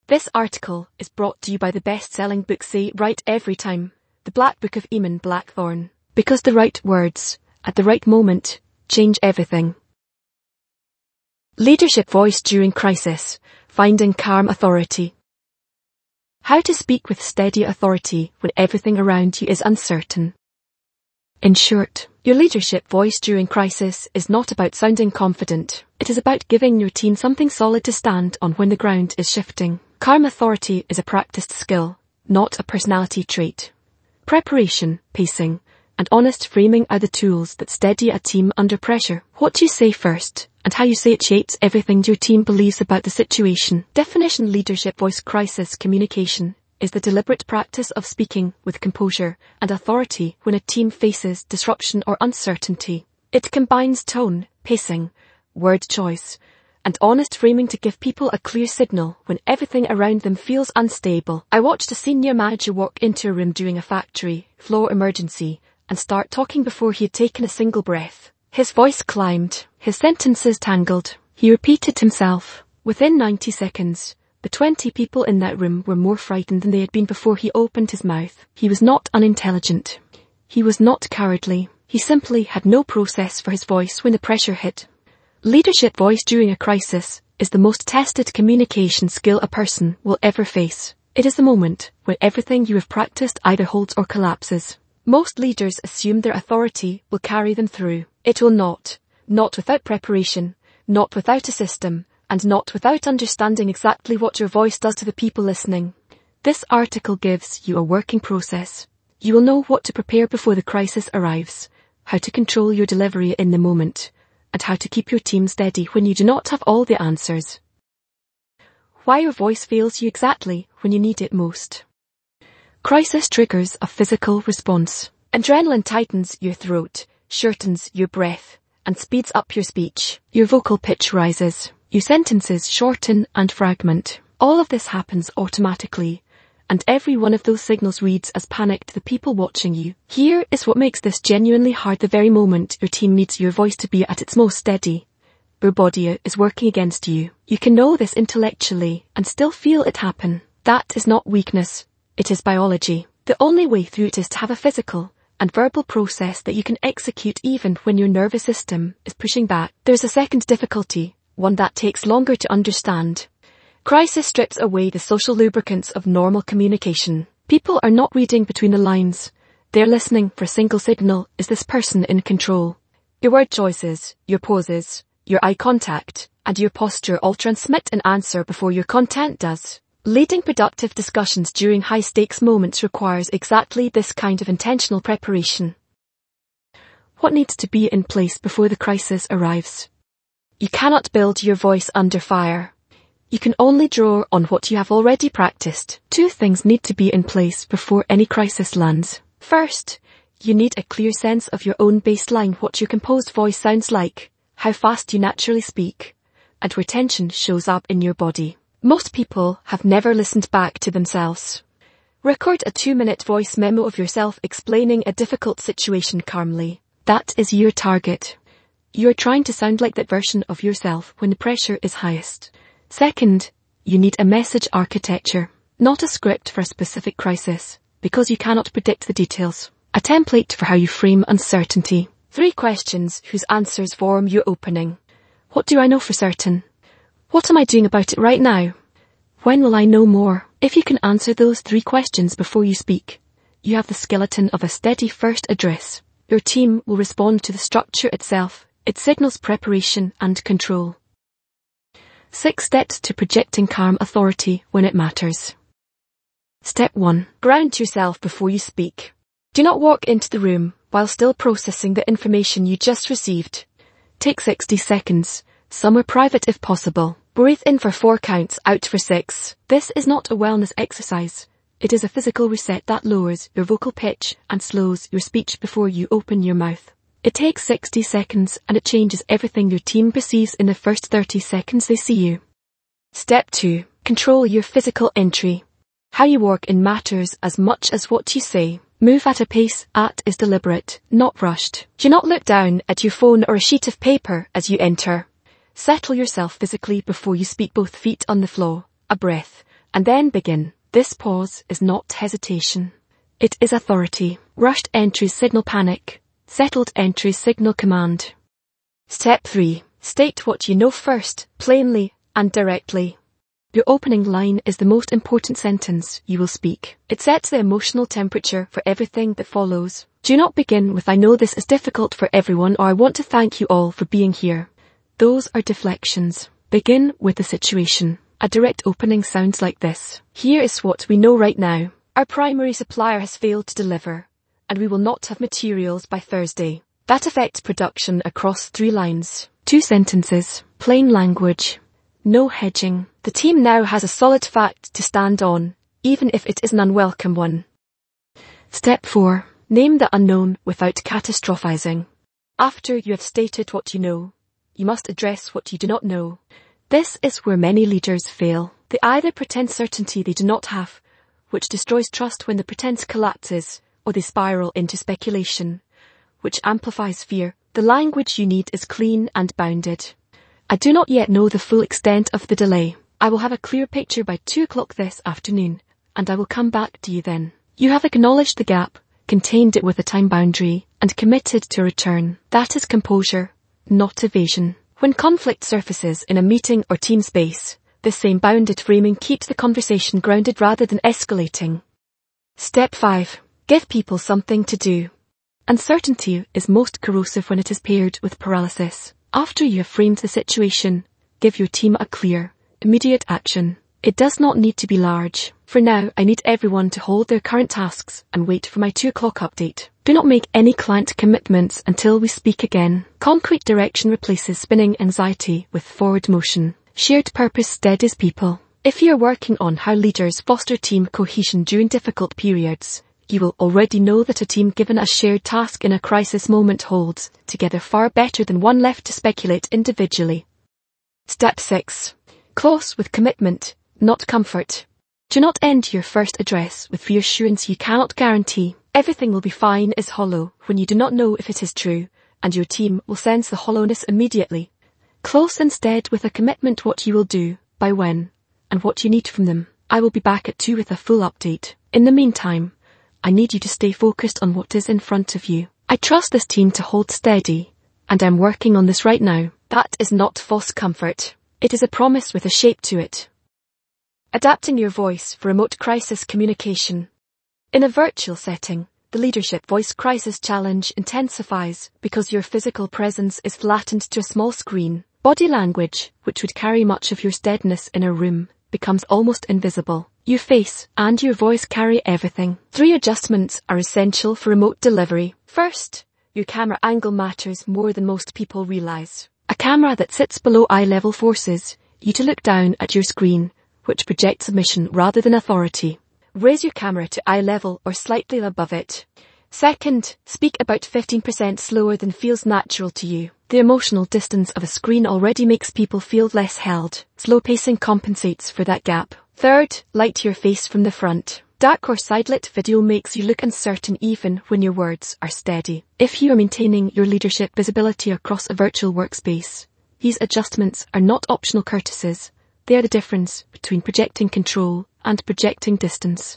This article is brought to you by the best-selling book Say Right Every Time, The Black Book of Eamon Blackthorne. Because the right words, at the right moment, change everything. Leadership voice during crisis, finding calm authority. How to speak with steady authority when everything around you is uncertain. In short, your leadership voice during crisis is not about sounding confident. It is about giving your team something solid to stand on when the ground is shifting. Calm authority is a practiced skill, not a personality trait. Preparation, pacing, and honest framing are the tools that steady a team under pressure. What you say first, and how you say it shapes everything your team believes about the situation. Definition: leadership voice crisis communication is the deliberate practice of speaking with composure and authority when a team faces disruption or uncertainty. It combines tone, pacing, word choice, and honest framing to give people a clear signal when everything around them feels unstable. I watched a senior manager walk into a room during a factory floor emergency and start talking before he had taken a single breath. His voice climbed, his sentences tangled. He repeated himself. Within 90 seconds, the 20 people in that room were more frightened than they had been before he opened his mouth. He was not unintelligent. He was not cowardly. He simply had no process for his voice when the pressure hit. Leadership voice during a crisis is the most tested communication skill a person will ever face. It is the moment when everything you have practiced either holds or collapses. Most leaders assume their authority will carry them through. It will not. Not without preparation, not without a system, and not without understanding exactly what your voice does to the people listening. This article gives you a working process. You will know what to prepare before the crisis arrives, how to control your delivery in the moment, and how to keep your team steady when you do not have all the answers. Why your voice fails you exactly when you need it most. Crisis triggers a physical response. Adrenaline tightens your throat, shortens your breath, and speeds up your speech. Your vocal pitch rises. Your sentences shorten and fragment. All of this happens automatically, and every one of those signals reads as panic to the people watching you. Here is what makes this genuinely hard: the very moment your team needs your voice to be at its most steady, your body is working against you. You can know this intellectually and still feel it happen. That is not weakness, it is biology. The only way through it is to have a physical and verbal process that you can execute even when your nervous system is pushing back. There's a second difficulty, one that takes longer to understand. Crisis strips away the social lubricants of normal communication. People are not reading between the lines. They're listening for a single signal: is this person in control? Your word choices, your pauses, your eye contact, and your posture all transmit an answer before your content does. Leading productive discussions during high-stakes moments requires exactly this kind of intentional preparation. What needs to be in place before the crisis arrives? You cannot build your voice under fire. You can only draw on what you have already practiced. Two things need to be in place before any crisis lands. First, you need a clear sense of your own baseline: what your composed voice sounds like, how fast you naturally speak, and where tension shows up in your body. Most people have never listened back to themselves. Record a 2-minute voice memo of yourself explaining a difficult situation calmly. That is your target. You are trying to sound like that version of yourself when the pressure is highest. Second, you need a message architecture, not a script for a specific crisis, because you cannot predict the details. A template for how you frame uncertainty. 3 questions whose answers form your opening. What do I know for certain? What am I doing about it right now? When will I know more? If you can answer those 3 questions before you speak, you have the skeleton of a steady first address. Your team will respond to the structure itself. It signals preparation and control. 6 steps to projecting calm authority when it matters. Step 1. Ground yourself before you speak. Do not walk into the room while still processing the information you just received. Take 60 seconds, somewhere private if possible. Breathe in for 4 counts, out for 6. This is not a wellness exercise. It is a physical reset that lowers your vocal pitch and slows your speech before you open your mouth. It takes 60 seconds and it changes everything your team perceives in the first 30 seconds they see you. Step 2. Control your physical entry. How you walk in matters as much as what you say. Move at a pace that is deliberate, not rushed. Do not look down at your phone or a sheet of paper as you enter. Settle yourself physically before you speak, both feet on the floor, a breath, and then begin. This pause is not hesitation. It is authority. Rushed entries signal panic. Settled entries signal command. Step 3. State what you know first, plainly and directly. Your opening line is the most important sentence you will speak. It sets the emotional temperature for everything that follows. Do not begin with "I know this is difficult for everyone" or "I want to thank you all for being here." Those are deflections. Begin with the situation. A direct opening sounds like this. "Here is what we know right now. Our primary supplier has failed to deliver, and we will not have materials by Thursday." That affects production across 3 lines. 2 sentences. Plain language. No hedging. The team now has a solid fact to stand on, even if it is an unwelcome one. Step 4. Name the unknown without catastrophizing. After you have stated what you know, you must address what you do not know. This is where many leaders fail. They either pretend certainty they do not have, which destroys trust when the pretense collapses, or they spiral into speculation, which amplifies fear. The language you need is clean and bounded. "I do not yet know the full extent of the delay. I will have a clear picture by 2 o'clock this afternoon, and I will come back to you then." You have acknowledged the gap, contained it with a time boundary, and committed to return. That is composure, not evasion. When conflict surfaces in a meeting or team space, this same bounded framing keeps the conversation grounded rather than escalating. Step 5. Give people something to do. Uncertainty is most corrosive when it is paired with paralysis. After you have framed the situation, give your team a clear, immediate action. It does not need to be large. "For now, I need everyone to hold their current tasks and wait for my 2 o'clock update. Do not make any client commitments until we speak again." Concrete direction replaces spinning anxiety with forward motion. Shared purpose steadies people. If you are working on how leaders foster team cohesion during difficult periods, you will already know that a team given a shared task in a crisis moment holds together far better than one left to speculate individually. Step 6. Close with commitment, not comfort. Do not end your first address with reassurance you cannot guarantee. "Everything will be fine" is hollow when you do not know if it is true, and your team will sense the hollowness immediately. Close instead with a commitment what you will do, by when, and what you need from them. "I will be back at 2 with a full update. In the meantime, I need you to stay focused on what is in front of you. I trust this team to hold steady, and I'm working on this right now." That is not false comfort. It is a promise with a shape to it. Adapting your voice for remote crisis communication. In a virtual setting, the leadership voice crisis challenge intensifies because your physical presence is flattened to a small screen. Body language, which would carry much of your steadiness in a room, becomes almost invisible. Your face and your voice carry everything. 3 adjustments are essential for remote delivery. First, your camera angle matters more than most people realize. A camera that sits below eye level forces you to look down at your screen, which projects submission rather than authority. Raise your camera to eye level or slightly above it. Second, speak about 15% slower than feels natural to you. The emotional distance of a screen already makes people feel less held. Slow pacing compensates for that gap. Third, light your face from the front. Dark or side-lit video makes you look uncertain even when your words are steady. If you are maintaining your leadership visibility across a virtual workspace, these adjustments are not optional courtesies. They are the difference between projecting control and projecting distance.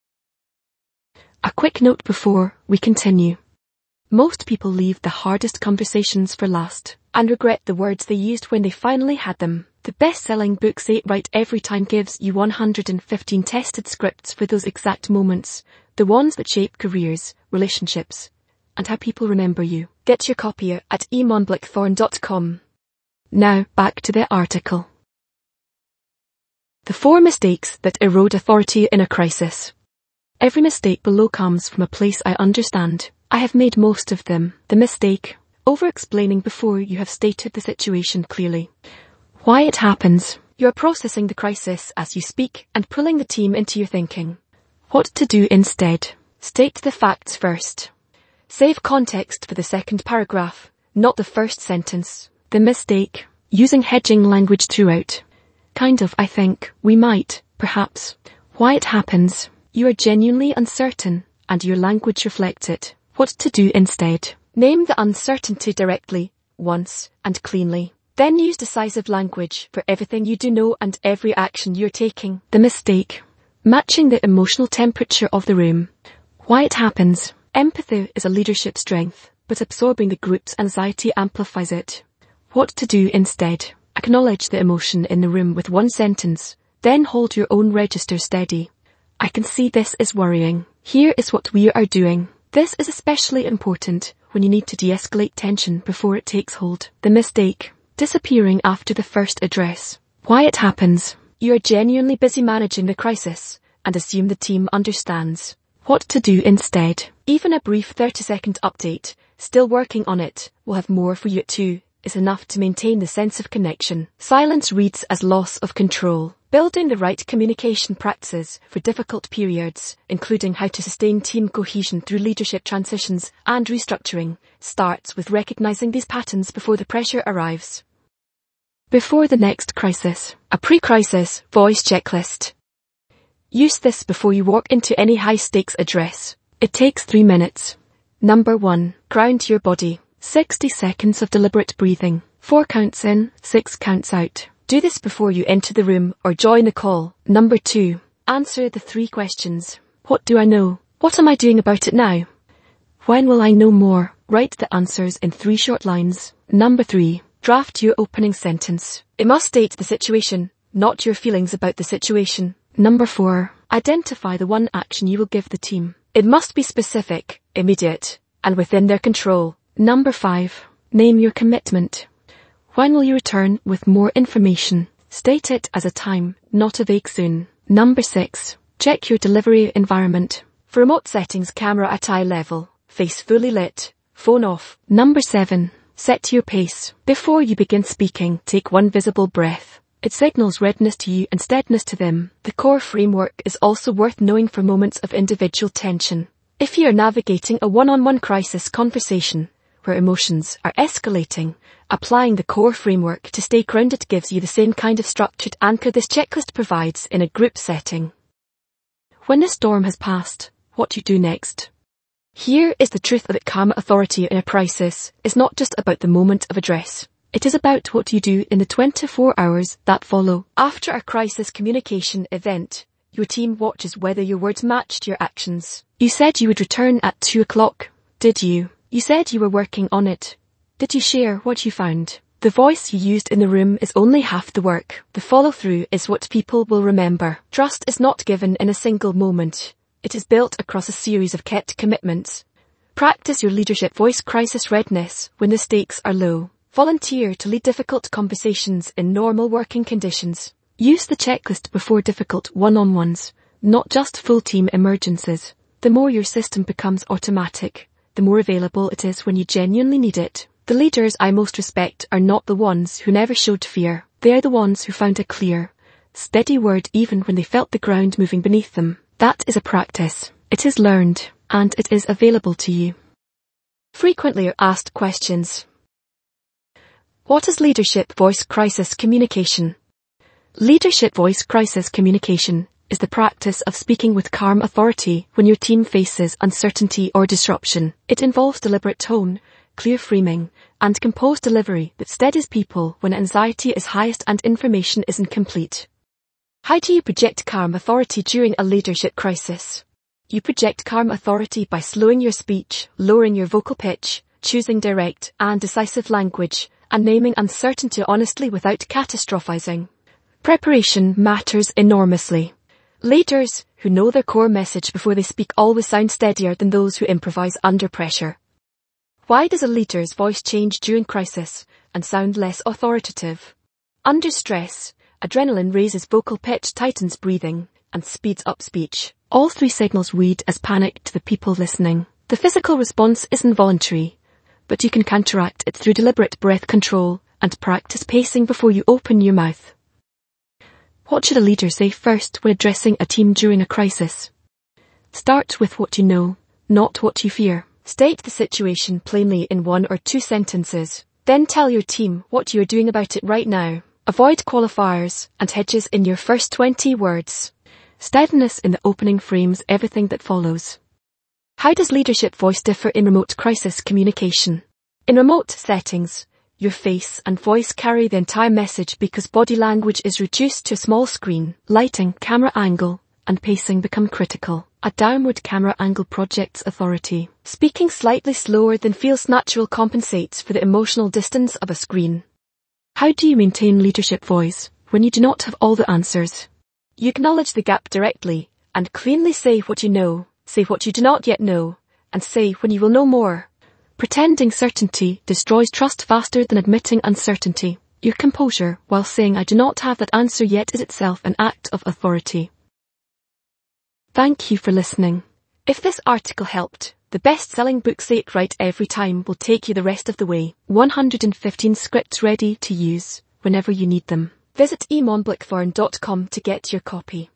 A quick note before we continue. Most people leave the hardest conversations for last and regret the words they used when they finally had them. The best-selling book Say It Right Every Time gives you 115 tested scripts for those exact moments, the ones that shape careers, relationships, and how people remember you. Get your copy at emonblickthorn.com. Now back to the article. The 4 mistakes that erode authority in a crisis. Every mistake below comes from a place I understand. I have made most of them. The mistake: over-explaining before you have stated the situation clearly. Why it happens. You are processing the crisis as you speak and pulling the team into your thinking. What to do instead. State the facts first. Save context for the second paragraph, not the first sentence. The mistake: using hedging language throughout. Kind of, I think, we might, perhaps. Why it happens. You are genuinely uncertain, and your language reflects it. What to do instead. Name the uncertainty directly, once, and cleanly. Then use decisive language for everything you do know and every action you're taking. The mistake. Matching the emotional temperature of the room. Why it happens. Empathy is a leadership strength, but absorbing the group's anxiety amplifies it. What to do instead. Acknowledge the emotion in the room with one sentence, then hold your own register steady. I can see this is worrying. Here is what we are doing. This is especially important when you need to de-escalate tension before it takes hold. The mistake. Disappearing after the first address. Why it happens. You are genuinely busy managing the crisis and assume the team understands. What to do instead. Even a brief 30-second update, still working on it, will have more for you at 2, is enough to maintain the sense of connection. Silence reads as loss of control. Building the right communication practices for difficult periods, including how to sustain team cohesion through leadership transitions and restructuring, starts with recognizing these patterns before the pressure arrives. Before the next crisis. A pre-crisis voice checklist. Use this before you walk into any high-stakes address. It takes 3 minutes. Number 1. Ground your body. 60 seconds of deliberate breathing. 4 counts in, 6 counts out. Do this before you enter the room or join the call. Number 2. Answer the 3 questions. What do I know? What am I doing about it now? When will I know more? Write the answers in 3 short lines. Number 3. Draft your opening sentence. It must state the situation, not your feelings about the situation. Number 4. Identify the one action you will give the team. It must be specific, immediate, and within their control. Number 5. Name your commitment. When will you return with more information? State it as a time, not a vague soon. Number 6. Check your delivery environment. For remote settings, camera at eye level, face fully lit, phone off. Number 7. Set your pace. Before you begin speaking, take 1 visible breath. It signals readiness to you and steadiness to them. The core framework is also worth knowing for moments of individual tension. If you are navigating a one-on-one crisis conversation, where emotions are escalating, applying the core framework to stay grounded gives you the same kind of structured anchor this checklist provides in a group setting. When the storm has passed, what you do next. Here is the truth that calm authority in a crisis is not just about the moment of address. It is about what you do in the 24 hours that follow. After a crisis communication event, your team watches whether your words matched your actions. You said you would return at 2 o'clock. Did you? You said you were working on it. Did you share what you found? The voice you used in the room is only half the work. The follow-through is what people will remember. Trust is not given in a single moment. It is built across a series of kept commitments. Practice your leadership voice crisis readiness when the stakes are low. Volunteer to lead difficult conversations in normal working conditions. Use the checklist before difficult one-on-ones, not just full team emergencies. The more your system becomes automatic, the more available it is when you genuinely need it. The leaders I most respect are not the ones who never showed fear. They are the ones who found a clear, steady word even when they felt the ground moving beneath them. That is a practice. It is learned, and it is available to you. Frequently asked questions. What is leadership voice crisis communication? Leadership voice crisis communication is the practice of speaking with calm authority when your team faces uncertainty or disruption. It involves deliberate tone, clear framing, and composed delivery that steadies people when anxiety is highest and information is incomplete. How do you project calm authority during a leadership crisis? You project calm authority by slowing your speech, lowering your vocal pitch, choosing direct and decisive language, and naming uncertainty honestly without catastrophizing. Preparation matters enormously. Leaders who know their core message before they speak always sound steadier than those who improvise under pressure. Why does a leader's voice change during crisis and sound less authoritative? Under stress, adrenaline raises vocal pitch, tightens breathing, and speeds up speech. All 3 signals read as panic to the people listening. The physical response is involuntary, but you can counteract it through deliberate breath control and practice pacing before you open your mouth. What should a leader say first when addressing a team during a crisis? Start with what you know, not what you fear. State the situation plainly in 1 or 2 sentences. Then tell your team what you are doing about it right now. Avoid qualifiers and hedges in your first 20 words. Steadiness in the opening frames everything that follows. How does leadership voice differ in remote crisis communication? In remote settings, Your face and voice carry the entire message because body language is reduced to a small screen. Lighting, camera angle, and pacing become critical. A downward camera angle projects authority. Speaking slightly slower than feels natural compensates for the emotional distance of a screen. How do you maintain leadership voice when you do not have all the answers? You acknowledge the gap directly and cleanly say what you know, say what you do not yet know, and say when you will know more. Pretending certainty destroys trust faster than admitting uncertainty. Your composure while saying I do not have that answer yet is itself an act of authority. Thank you for listening. If this article helped, the best-selling book Say It Right Every Time will take you the rest of the way. 115 scripts ready to use whenever you need them. Visit emonblackthorn.com to get your copy.